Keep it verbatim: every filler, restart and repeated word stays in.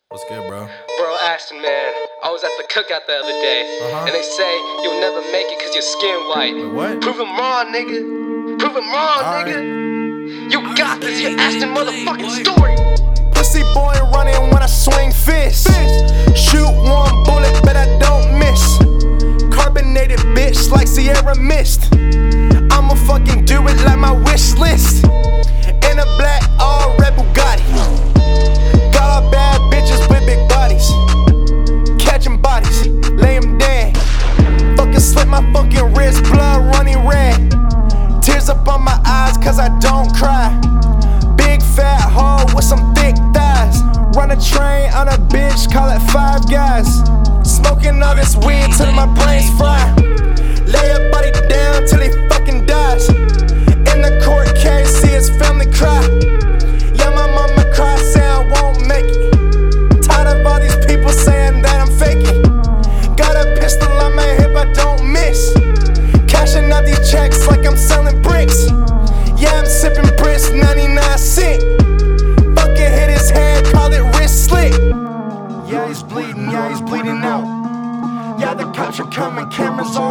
What's good, bro? Bro, Ashton, man, I was at the cookout the other day, Uh-huh. and they say you'll never make it cause your skin white. Wait, what? Prove 'em wrong, nigga. Prove 'em wrong, All nigga. right. You got this, your Ashton motherfucking story. Pussy boy running when I swing fists. Shoot one bullet, but I don't miss. Carbonated bitch like Sierra Mist. I'ma fucking do it like my wish list. In a black all red Bugatti. Got all bad bitches with big bodies. Catching bodies, lay them dead. Fucking slit my fucking wrist, blood running red. Tears up on my eyes cause I don't cry. Big fat hoe with some thick thighs. Run a train on a bitch, call it Five Guys. Smoking all this weed till my brain's fried. Lay your body down till he fucking dies. In the court case, see his family cry. Yeah, my mama cry, say I won't make it. Tired of all these people saying that I'm faking. Got a pistol on my hip, I don't miss. Cashing out these checks like I'm selling bricks. Yeah, I'm sipping bricks, ninety-nine cent. Fucking hit his head, call it wrist slit. Yeah, he's bleeding, yeah, he's bleeding out. Yeah, the cops are coming, cameras all